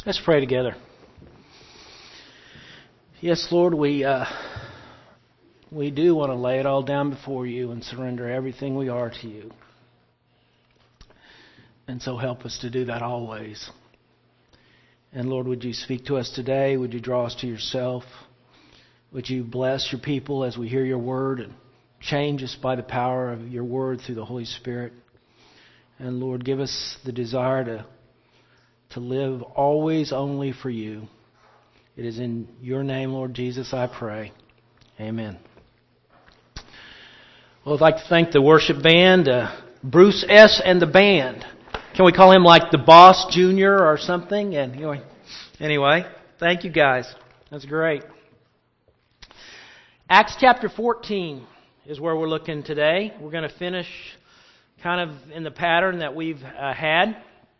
Let's pray together. Yes, Lord, we do want to lay it all down before you and surrender everything we are to you. And so help us to do that always. And Lord, would you speak to us today? Would you draw us to yourself? Would you bless your people as we hear your word and change us by the power of your word through the Holy Spirit? And Lord, give us the desire to live always only for you. It is in your name, Lord Jesus, I pray. Amen. Well, I'd like to thank the worship band, Bruce S. and the band. Can we call him like the Boss Jr. or something? And anyway, thank you guys. That's great. Acts chapter 14 is where we're looking today. We're going to finish kind of in the pattern that we've had.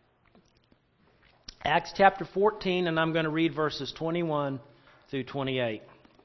Acts chapter 14, and I'm going to read verses 21 through 28.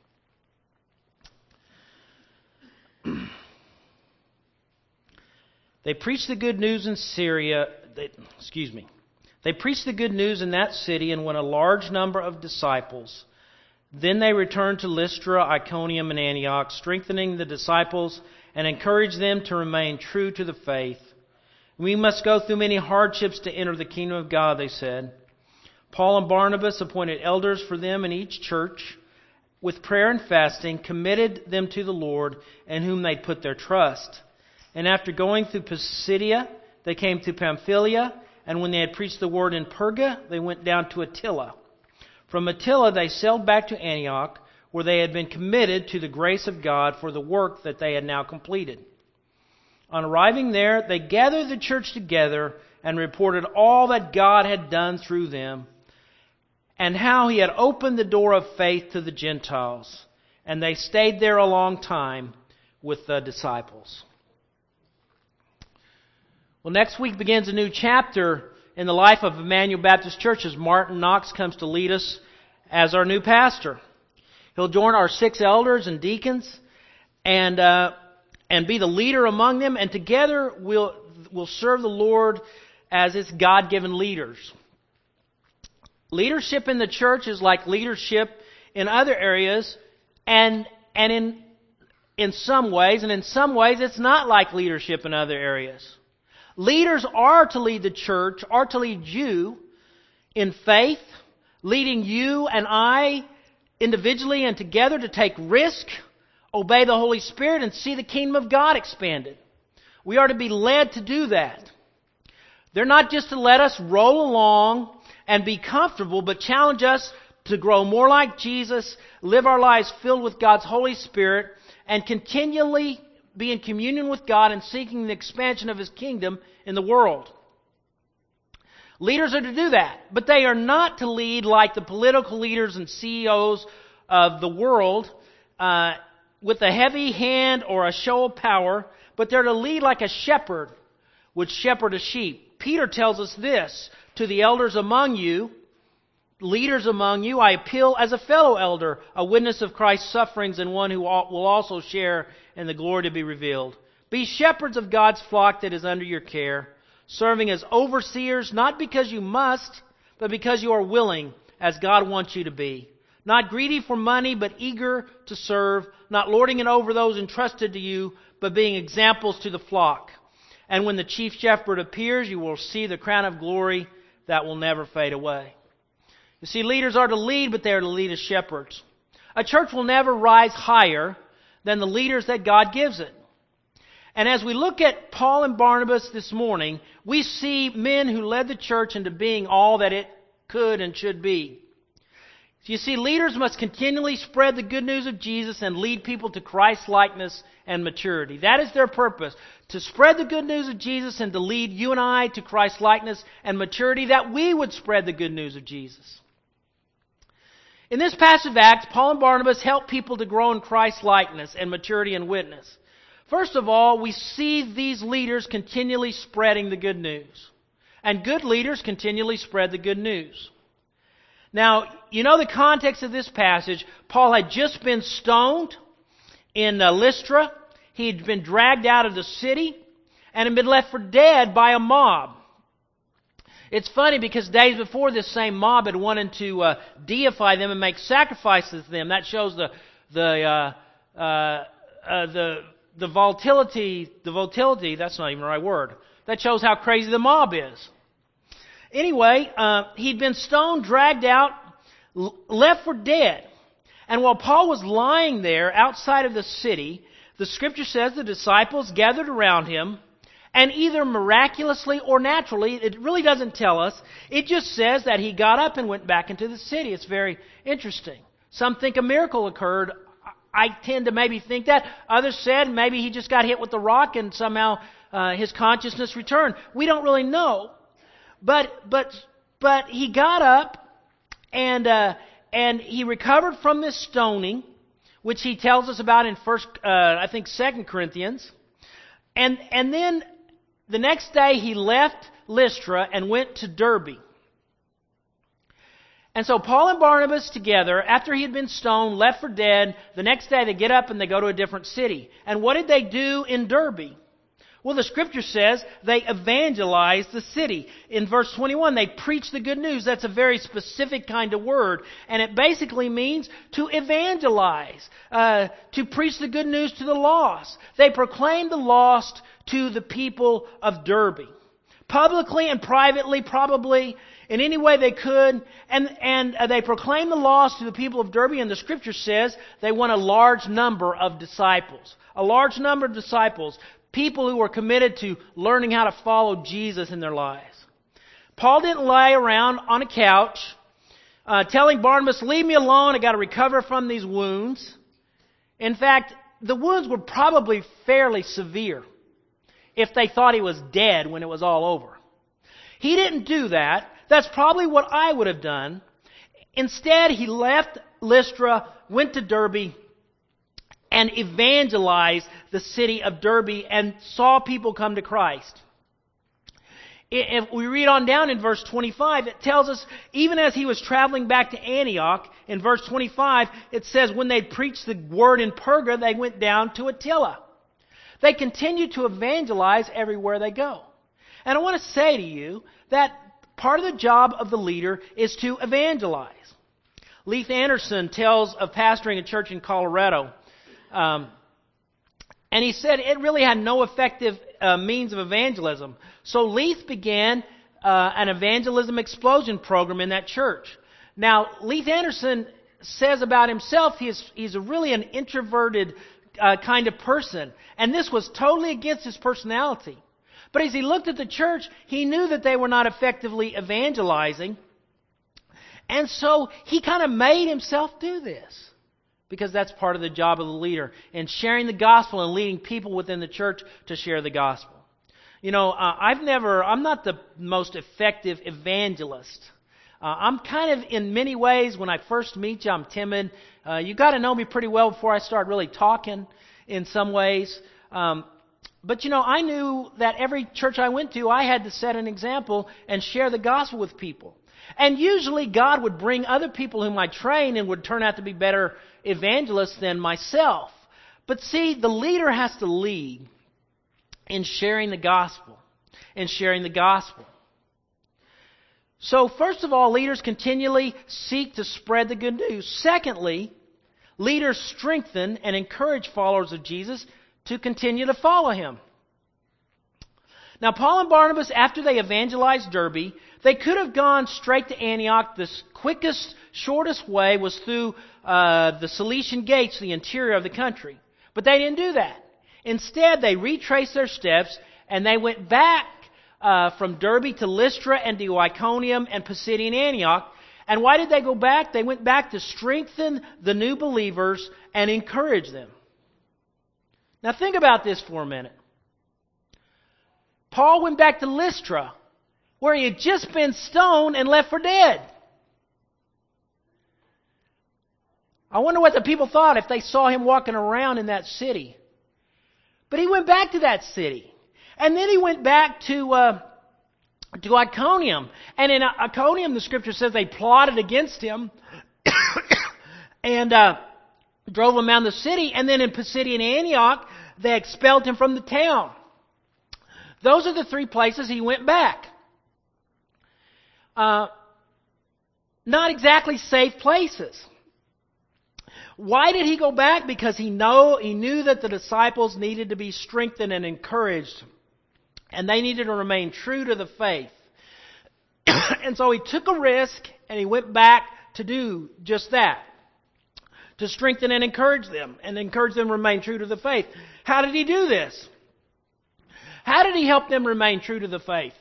They preached the good news in Syria. They preached the good news in that city and won a large number of disciples. Then they returned to Lystra, Iconium, and Antioch, strengthening the disciples and encouraged them to remain true to the faith. We must go through many hardships to enter the kingdom of God, they said. Paul and Barnabas appointed elders for them in each church, with prayer and fasting, committed them to the Lord, in whom they put their trust. And after going through Pisidia, they came to Pamphylia, and when they had preached the word in Perga, they went down to Attila. From Attila they sailed back to Antioch, where they had been committed to the grace of God for the work that they had now completed. On arriving there, they gathered the church together and reported all that God had done through them, and how He had opened the door of faith to the Gentiles. And they stayed there a long time with the disciples. Well, next week begins a new chapter in the life of Emmanuel Baptist Church as Martin Knox comes to lead us as our new pastor. He'll join our 6 elders and deacons and be the leader among them, and together we'll serve the Lord as its God-given leaders. Leadership in the church is like leadership in other areas, and in some ways it's not like leadership in other areas. Leaders are to lead the church, are to lead you in faith, leading you and I individually and together to take risk, obey the Holy Spirit, and see the kingdom of God expanded. We are to be led to do that. They're not just to let us roll along and be comfortable, but challenge us to grow more like Jesus, live our lives filled with God's Holy Spirit, and continually be in communion with God and seeking the expansion of His kingdom in the world. Leaders are to do that, but they are not to lead like the political leaders and CEOs of the world with a heavy hand or a show of power, but they're to lead like a shepherd would shepherd a sheep. Peter tells us this, to the elders among you, leaders among you, I appeal as a fellow elder, a witness of Christ's sufferings and one who will also share in the glory to be revealed. Be shepherds of God's flock that is under your care, serving as overseers, not because you must, but because you are willing, as God wants you to be. Not greedy for money, but eager to serve, not lording it over those entrusted to you, but being examples to the flock. And when the chief shepherd appears, you will see the crown of glory that will never fade away. You see, leaders are to lead, but they are to lead as shepherds. A church will never rise higher than the leaders that God gives it. And as we look at Paul and Barnabas this morning, we see men who led the church into being all that it could and should be. You see, leaders must continually spread the good news of Jesus and lead people to Christ-likeness and maturity. That is their purpose, to spread the good news of Jesus and to lead you and I to Christ-likeness and maturity, that we would spread the good news of Jesus. In this passage of Acts, Paul and Barnabas help people to grow in Christ-likeness and maturity and witness. First of all, we see these leaders continually spreading the good news. And good leaders continually spread the good news. Now, you know the context of this passage. Paul had just been stoned in Lystra. He had been dragged out of the city and had been left for dead by a mob. It's funny because days before this same mob had wanted to deify them and make sacrifices to them. That shows the volatility. The volatility. That's not even the right word. That shows how crazy the mob is. Anyway, he'd been stoned, dragged out, left for dead. And while Paul was lying there outside of the city, the Scripture says the disciples gathered around him, and either miraculously or naturally, it really doesn't tell us, it just says that he got up and went back into the city. It's very interesting. Some think a miracle occurred. I tend to maybe think that. Others said maybe he just got hit with the rock and somehow his consciousness returned. We don't really know. But he got up and he recovered from this stoning, which he tells us about in 2 Corinthians. And then the next day he left Lystra and went to Derbe. And so Paul and Barnabas together, after he had been stoned, left for dead, the next day they get up and they go to a different city. And what did they do in Derbe? Well, the Scripture says they evangelized the city. In verse 21, they preached the good news. That's a very specific kind of word. And it basically means to evangelize, to preach the good news to the lost. They proclaimed the lost to the people of Derbe. Publicly and privately, probably, in any way they could. And they proclaimed the lost to the people of Derbe. And the Scripture says they won a large number of disciples. A large number of disciples. People who were committed to learning how to follow Jesus in their lives. Paul didn't lie around on a couch telling Barnabas, leave me alone, I got to recover from these wounds. In fact, the wounds were probably fairly severe if they thought he was dead when it was all over. He didn't do that. That's probably what I would have done. Instead, he left Lystra, went to Derbe, and evangelized the city of Derbe and saw people come to Christ. If we read on down in verse 25, it tells us, even as he was traveling back to Antioch, in verse 25, it says, when they preached the word in Perga, they went down to Attila. They continued to evangelize everywhere they go. And I want to say to you that part of the job of the leader is to evangelize. Leith Anderson tells of pastoring a church in Colorado. And he said it really had no effective means of evangelism. So Leith began an evangelism explosion program in that church. Now, Leith Anderson says about himself he's really an introverted kind of person. And this was totally against his personality. But as he looked at the church, he knew that they were not effectively evangelizing. And so he kind of made himself do this. Because that's part of the job of the leader, in sharing the gospel and leading people within the church to share the gospel. You know, I'm not the most effective evangelist. I'm kind of, in many ways, when I first meet you, I'm timid. You got to know me pretty well before I start really talking in some ways. But you know, I knew that every church I went to, I had to set an example and share the gospel with people. And usually God would bring other people whom I train and would turn out to be better evangelists than myself. But see, the leader has to lead in sharing the gospel. So first of all, leaders continually seek to spread the good news. Secondly, leaders strengthen and encourage followers of Jesus to continue to follow Him. Now, Paul and Barnabas, after they evangelized Derbe, they could have gone straight to Antioch. The quickest, shortest way was through the Cilician gates, the interior of the country. But they didn't do that. Instead, they retraced their steps and they went back from Derbe to Lystra and to Iconium and Pisidian Antioch. And why did they go back? They went back to strengthen the new believers and encourage them. Now think about this for a minute. Paul went back to Lystra, where he had just been stoned and left for dead. I wonder what the people thought if they saw him walking around in that city. But he went back to that city. And then he went back to Iconium. And in Iconium, the Scripture says they plotted against him and drove him out of the city. And then in Pisidian Antioch, they expelled him from the town. Those are the three places he went back. not exactly safe places. Why did he go back? Because he knew that the disciples needed to be strengthened and encouraged, and they needed to remain true to the faith. And so he took a risk, and he went back to do just that, to strengthen and encourage them to remain true to the faith. How did he do this? How did he help them remain true to the faith?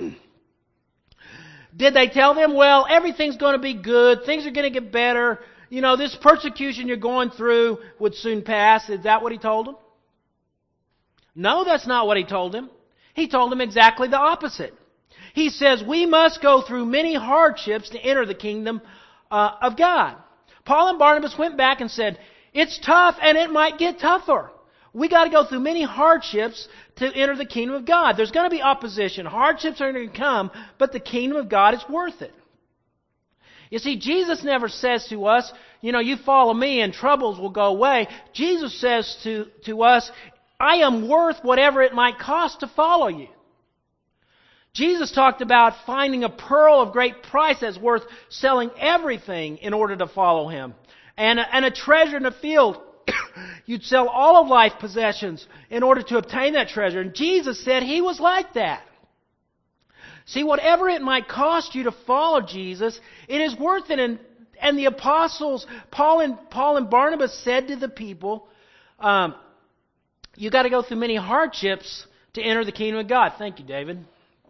Did they tell them, well, everything's going to be good, things are going to get better, this persecution you're going through would soon pass? Is that what he told them? No, that's not what he told them. He told them exactly the opposite. He says, we must go through many hardships to enter the kingdom of God. Paul and Barnabas went back and said, it's tough and it might get tougher. We got to go through many hardships to enter the kingdom of God. There's going to be opposition. Hardships are going to come, but the kingdom of God is worth it. You see, Jesus never says to us, you follow me and troubles will go away. Jesus says to us, I am worth whatever it might cost to follow you. Jesus talked about finding a pearl of great price that's worth selling everything in order to follow Him. And a treasure in the field, you'd sell all of life's possessions in order to obtain that treasure. And Jesus said He was like that. See, whatever it might cost you to follow Jesus, it is worth it. And the apostles, Paul and Barnabas said to the people, you got to go through many hardships to enter the kingdom of God. Thank you, David.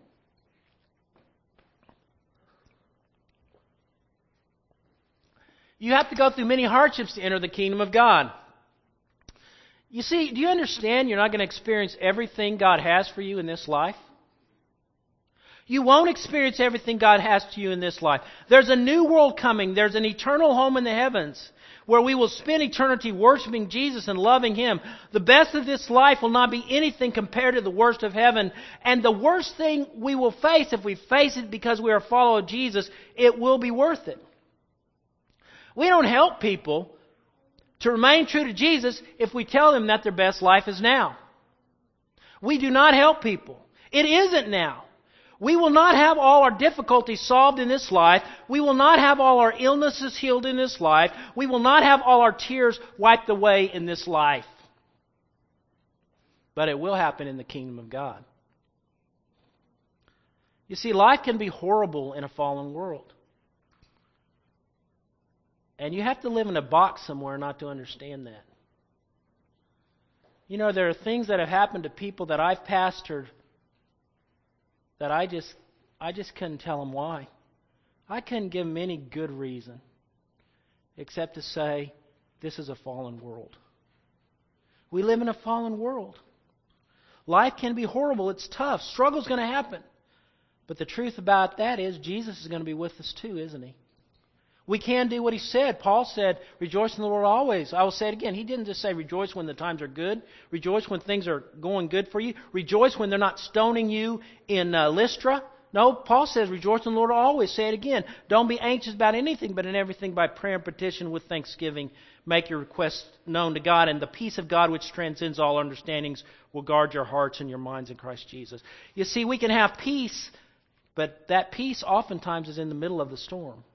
You have to go through many hardships to enter the kingdom of God. You see, do you understand you're not going to experience everything God has for you in this life? You won't experience everything God has to you in this life. There's a new world coming. There's an eternal home in the heavens where we will spend eternity worshiping Jesus and loving Him. The best of this life will not be anything compared to the worst of heaven. And the worst thing we will face, if we face it because we are a follower of Jesus, it will be worth it. We don't help people to remain true to Jesus if we tell them that their best life is now. We do not help people. It isn't now. We will not have all our difficulties solved in this life. We will not have all our illnesses healed in this life. We will not have all our tears wiped away in this life. But it will happen in the kingdom of God. You see, life can be horrible in a fallen world. And you have to live in a box somewhere not to understand that. There are things that have happened to people that I've pastored that I just couldn't tell them why. I couldn't give them any good reason except to say, this is a fallen world. We live in a fallen world. Life can be horrible. It's tough. Struggle's going to happen. But the truth about that is Jesus is going to be with us too, isn't He? We can do what He said. Paul said, rejoice in the Lord always. I will say it again. He didn't just say rejoice when the times are good. Rejoice when things are going good for you. Rejoice when they're not stoning you in Lystra. No, Paul says rejoice in the Lord always. Say it again. Don't be anxious about anything, but in everything by prayer and petition with thanksgiving. Make your requests known to God, and the peace of God which transcends all understandings will guard your hearts and your minds in Christ Jesus. You see, we can have peace, but that peace oftentimes is in the middle of the storm.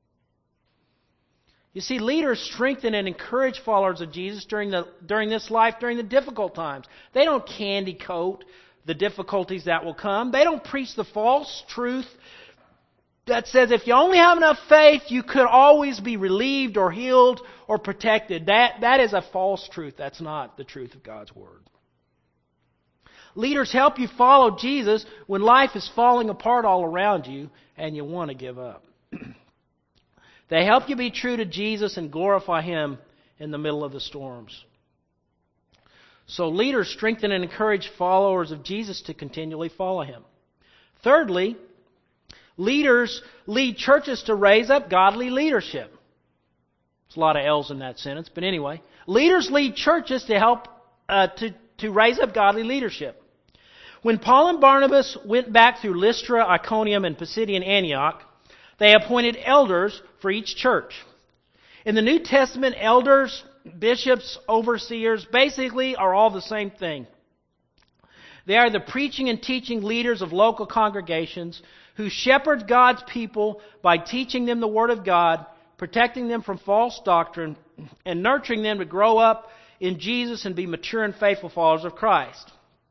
You see, leaders strengthen and encourage followers of Jesus during this life, during the difficult times. They don't candy coat the difficulties that will come. They don't preach the false truth that says if you only have enough faith, you could always be relieved or healed or protected. That is a false truth. That's not the truth of God's Word. Leaders help you follow Jesus when life is falling apart all around you and you want to give up. They help you be true to Jesus and glorify Him in the middle of the storms. So leaders strengthen and encourage followers of Jesus to continually follow Him. Thirdly, leaders lead churches to raise up godly leadership. There's a lot of L's in that sentence, but anyway. Leaders lead churches to help to raise up godly leadership. When Paul and Barnabas went back through Lystra, Iconium, and Pisidian Antioch, they appointed elders for each church. In the New Testament, elders, bishops, overseers, basically are all the same thing. They are the preaching and teaching leaders of local congregations who shepherds God's people by teaching them the Word of God, protecting them from false doctrine, and nurturing them to grow up in Jesus and be mature and faithful followers of Christ.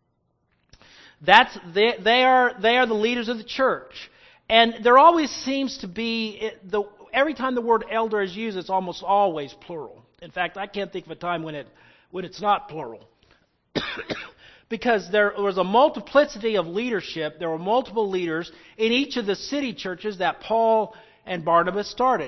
They are the leaders of the church. And there always seems to be, every time the word elder is used, it's almost always plural. In fact, I can't think of a time when it's not plural. Because there was a multiplicity of leadership. There were multiple leaders in each of the city churches that Paul and Barnabas started.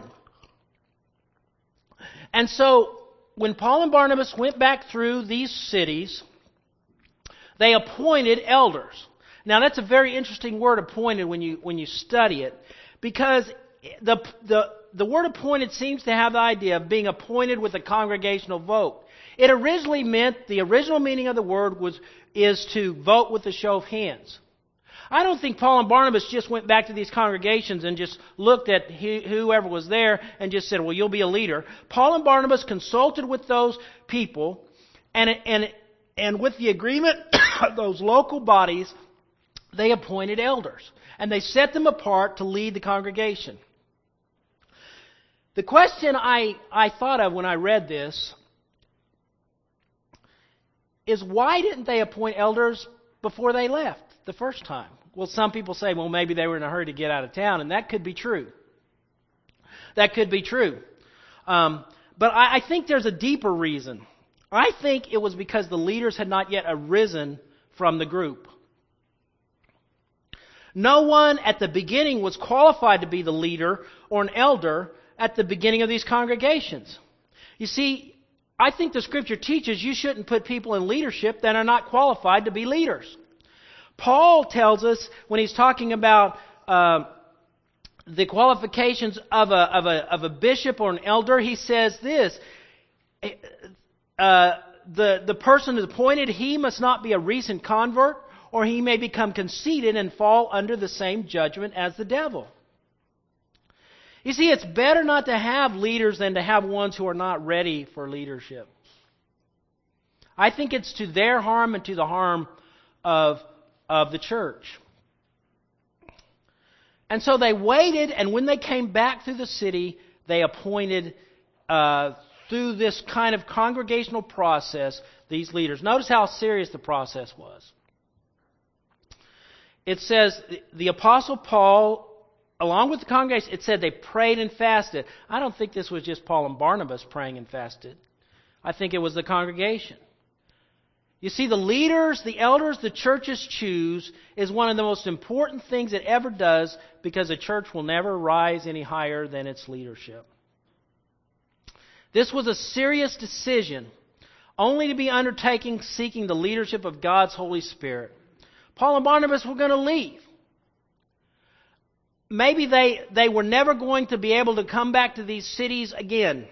And so, when Paul and Barnabas went back through these cities, they appointed elders. Now, that's a very interesting word, appointed, when you study it, because the word appointed seems to have the idea of being appointed with a congregational vote. It originally meant, the original meaning of the word is to vote with a show of hands. I don't think Paul and Barnabas just went back to these congregations and just looked at whoever was there and just said, well, you'll be a leader. Paul and Barnabas consulted with those people, and with the agreement of those local bodies, they appointed elders. And they set them apart to lead the congregation. The question I thought of when I read this is, why didn't they appoint elders before they left the first time? Well, some people say, well, maybe they were in a hurry to get out of town, and that could be true. That could be true. But I think there's a deeper reason. I think it was because the leaders had not yet arisen from the group. No one at the beginning was qualified to be the leader or an elder at the beginning of these congregations. You see, I think the Scripture teaches you shouldn't put people in leadership that are not qualified to be leaders. Paul tells us, when he's talking about the qualifications of a bishop or an elder, he says this: the person is appointed, he must not be a recent convert, or he may become conceited and fall under the same judgment as the devil. You see, it's better not to have leaders than to have ones who are not ready for leadership. I think it's to their harm and to the harm of the church. And so they waited, and when they came back through the city, they appointed, through this kind of congregational process, these leaders. Notice how serious the process was. It says, the Apostle Paul, along with the congregation, it said they prayed and fasted. I don't think this was just Paul and Barnabas praying and fasted. I think it was the congregation. You see, the leaders, the elders the churches choose is one of the most important things it ever does, because a church will never rise any higher than its leadership. This was a serious decision, only to be undertaken seeking the leadership of God's Holy Spirit. Paul and Barnabas were going to leave. Maybe they were never going to be able to come back to these cities again.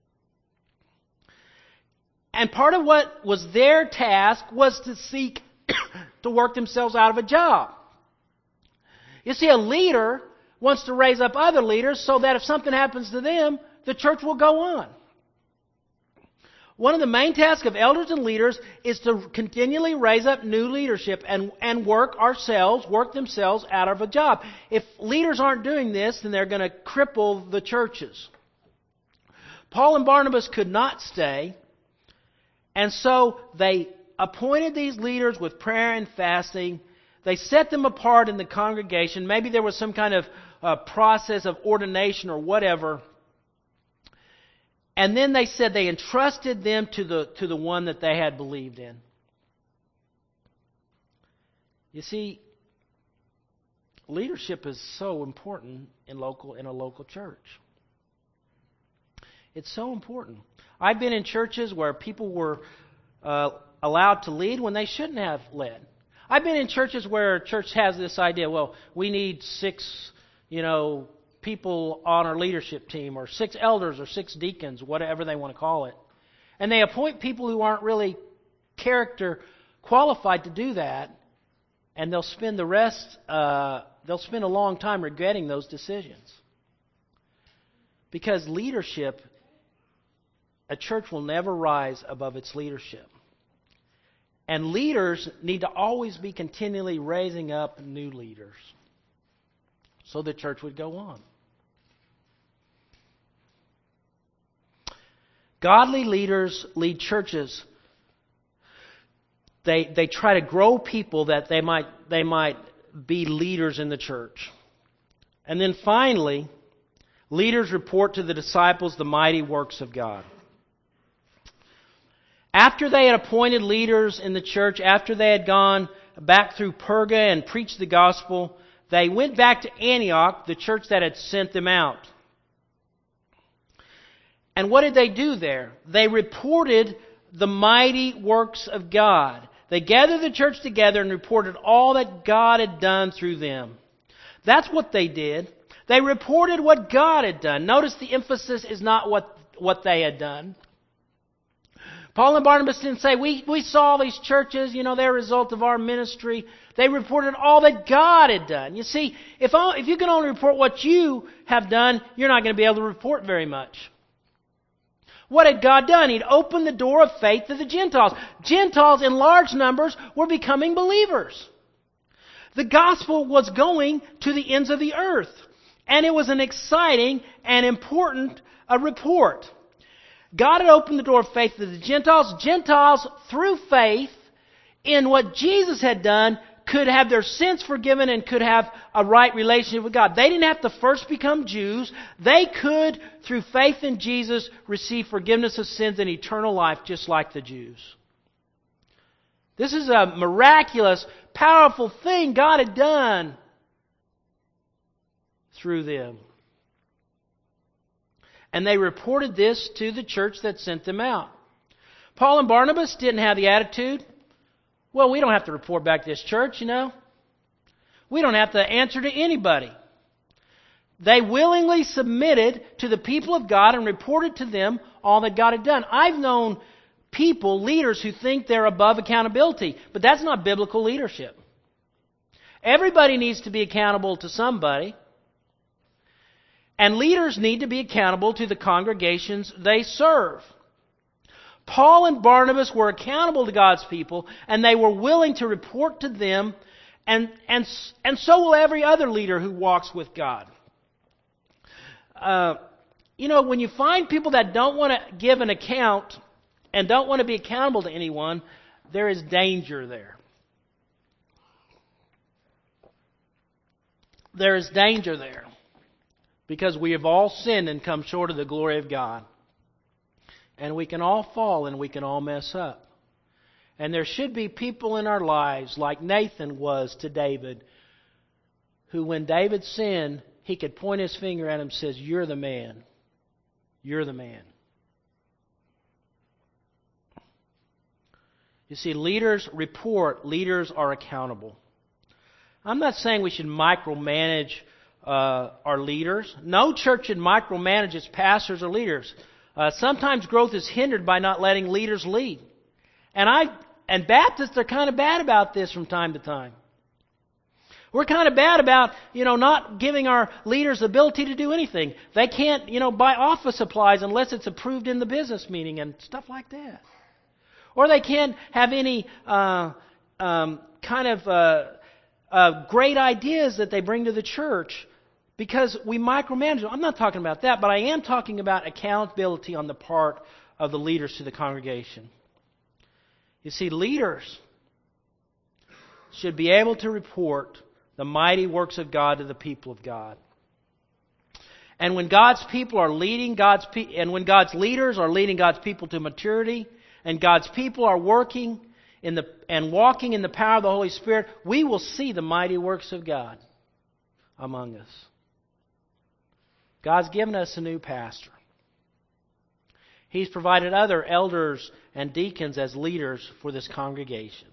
And part of what was their task was to seek to work themselves out of a job. You see, a leader wants to raise up other leaders so that if something happens to them, the church will go on. One of the main tasks of elders and leaders is to continually raise up new leadership and work themselves out of a job. If leaders aren't doing this, then they're going to cripple the churches. Paul and Barnabas could not stay, and so they appointed these leaders with prayer and fasting. They set them apart in the congregation. Maybe there was some kind of process of ordination or whatever. And then they said they entrusted them to the one that they had believed in. You see, leadership is so important in a local church. It's so important. I've been in churches where people were allowed to lead when they shouldn't have led. I've been in churches where a church has this idea, well, we need 6, people on our leadership team, or 6 elders or 6 deacons, whatever they want to call it. And they appoint people who aren't really character qualified to do that, and they'll spend a long time regretting those decisions. Because leadership, a church will never rise above its leadership. And leaders need to always be continually raising up new leaders. so the church would go on. Godly leaders lead churches. They try to grow people that they might be leaders in the church. And then finally, leaders report to the disciples the mighty works of God. After they had appointed leaders in the church, after they had gone back through Perga and preached the gospel, they went back to Antioch, the church that had sent them out. And what did they do there? They reported the mighty works of God. They gathered the church together and reported all that God had done through them. That's what they did. They reported what God had done. Notice the emphasis is not what they had done. Paul and Barnabas didn't say, we saw these churches, they're a result of our ministry. They reported all that God had done. You see, if you can only report what you have done, you're not going to be able to report very much. What had God done? He'd opened the door of faith to the Gentiles. Gentiles in large numbers were becoming believers. The gospel was going to the ends of the earth. And it was an exciting and important report. God had opened the door of faith to the Gentiles. Gentiles, through faith in what Jesus had done, could have their sins forgiven and could have a right relationship with God. They didn't have to first become Jews. They could, through faith in Jesus, receive forgiveness of sins and eternal life just like the Jews. This is a miraculous, powerful thing God had done through them. And they reported this to the church that sent them out. Paul and Barnabas didn't have the attitude, well, we don't have to report back to this church, We don't have to answer to anybody. They willingly submitted to the people of God and reported to them all that God had done. I've known people, leaders, who think they're above accountability, but that's not biblical leadership. Everybody needs to be accountable to somebody. And leaders need to be accountable to the congregations they serve. Paul and Barnabas were accountable to God's people, and they were willing to report to them, and so will every other leader who walks with God. When you find people that don't want to give an account and don't want to be accountable to anyone, there is danger there. There is danger there. Because we have all sinned and come short of the glory of God. And we can all fall and we can all mess up. And there should be people in our lives, like Nathan was to David, who when David sinned, he could point his finger at him and says, "You're the man. You're the man." You see, leaders report, leaders are accountable. I'm not saying we should micromanage our leaders. No church should micromanage its pastors or leaders. Sometimes growth is hindered by not letting leaders lead. And Baptists are kind of bad about this from time to time. We're kind of bad about, not giving our leaders the ability to do anything. They can't, buy office supplies unless it's approved in the business meeting and stuff like that. Or they can't have any great ideas that they bring to the church because we micromanage them. I'm not talking about that, but I am talking about accountability on the part of the leaders to the congregation. You see, leaders should be able to report the mighty works of God to the people of God. And when God's people are leading when God's leaders are leading God's people to maturity, and God's people are working and walking in the power of the Holy Spirit, we will see the mighty works of God among us. God's given us a new pastor. He's provided other elders and deacons as leaders for this congregation.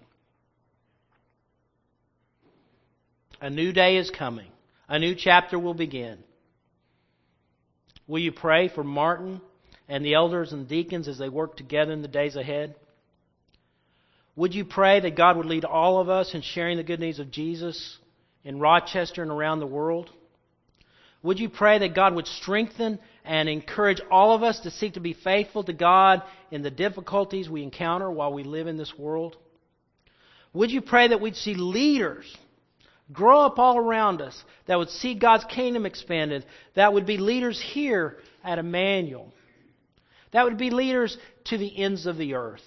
A new day is coming. A new chapter will begin. Will you pray for Martin and the elders and deacons as they work together in the days ahead? Would you pray that God would lead all of us in sharing the good news of Jesus in Rochester and around the world? Would you pray that God would strengthen and encourage all of us to seek to be faithful to God in the difficulties we encounter while we live in this world? Would you pray that we'd see leaders, grow up all around us, that would see God's kingdom expanded, that would be leaders here at Emmanuel, that would be leaders to the ends of the earth.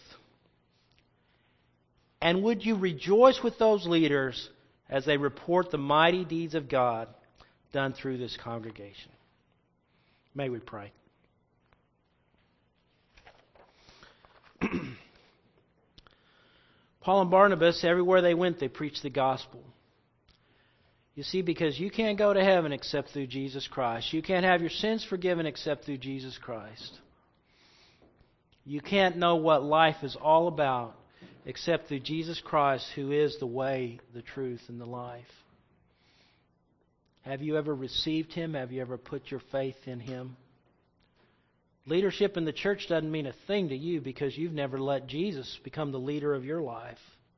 And would you rejoice with those leaders as they report the mighty deeds of God done through this congregation? May we pray. Paul and Barnabas, everywhere they went, they preached the gospel. You see, because you can't go to heaven except through Jesus Christ. You can't have your sins forgiven except through Jesus Christ. You can't know what life is all about except through Jesus Christ, who is the way, the truth, and the life. Have you ever received Him? Have you ever put your faith in Him? Leadership in the church doesn't mean a thing to you because you've never let Jesus become the leader of your life.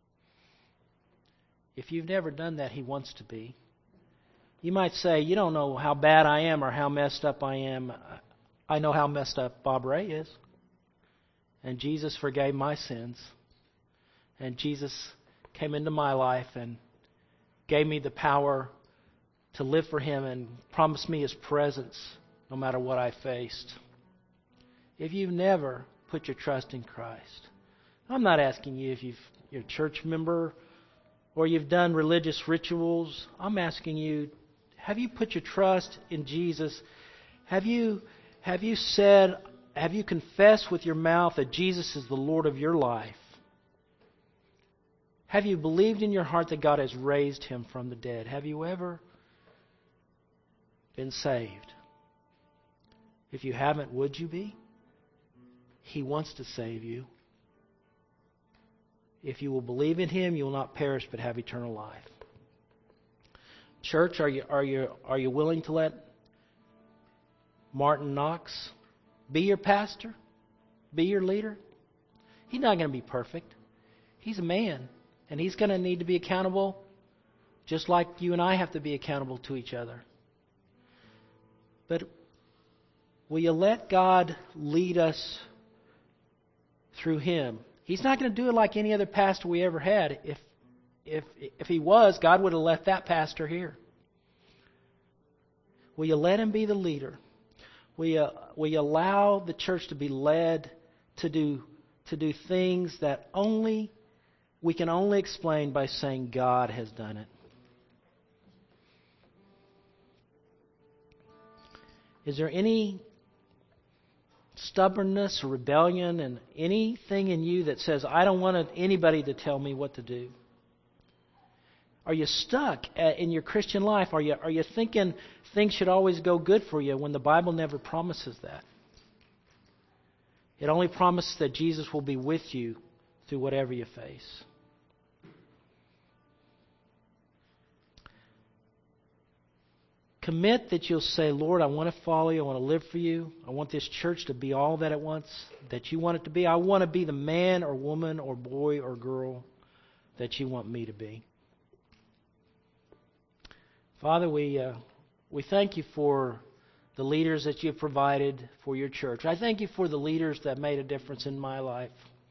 If you've never done that, He wants to be. You might say, you don't know how bad I am or how messed up I am. I know how messed up Bob Ray is. And Jesus forgave my sins. And Jesus came into my life and gave me the power to live for Him and promised me His presence no matter what I faced. If you've never put your trust in Christ, I'm not asking you if you're a church member or you've done religious rituals. I'm asking you, have you put your trust in Jesus? Have you confessed with your mouth that Jesus is the Lord of your life? Have you believed in your heart that God has raised Him from the dead? Have you ever been saved? If you haven't, would you be? He wants to save you. If you will believe in Him, you will not perish but have eternal life. Church, are you willing to let Martin Knox be your pastor? Be your leader? He's not going to be perfect. He's a man, and he's going to need to be accountable just like you and I have to be accountable to each other. But will you let God lead us through Him? He's not going to do it like any other pastor we ever had. If He was, God would have left that pastor here. Will you let Him be the leader? Will you allow the church to be led to do things that we can only explain by saying God has done it? Is there any stubbornness or rebellion and anything in you that says, I don't want anybody to tell me what to do? Are you stuck in your Christian life? Are you thinking things should always go good for you when the Bible never promises that? It only promises that Jesus will be with you through whatever you face. Commit that you'll say, Lord, I want to follow you. I want to live for you. I want this church to be all that it wants, that you want it to be. I want to be the man or woman or boy or girl that you want me to be. Father, we thank you for the leaders that you have provided for your church. I thank you for the leaders that made a difference in my life.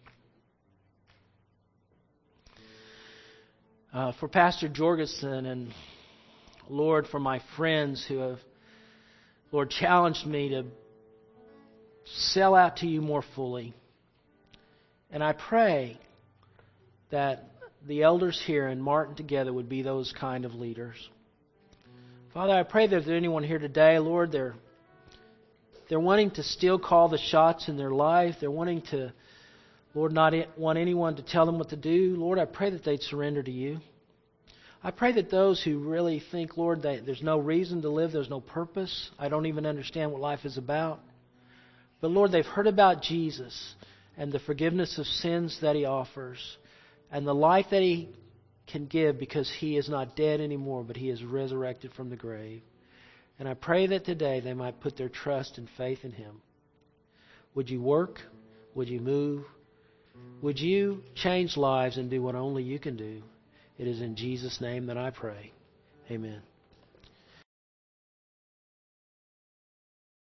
For Pastor Jorgensen and Lord, for my friends who have, Lord, challenged me to sell out to you more fully. And I pray that the elders here and Martin together would be those kind of leaders. Father, I pray that if there's anyone here today, Lord, they're wanting to still call the shots in their life. They're wanting to, Lord, not want anyone to tell them what to do. Lord, I pray that they'd surrender to you. I pray that those who really think, Lord, that there's no reason to live, there's no purpose, I don't even understand what life is about. But Lord, they've heard about Jesus and the forgiveness of sins that He offers and the life that He can give because He is not dead anymore, but He is resurrected from the grave. And I pray that today they might put their trust and faith in Him. Would you work? Would you move? Would you change lives and do what only you can do? It is in Jesus' name that I pray. Amen.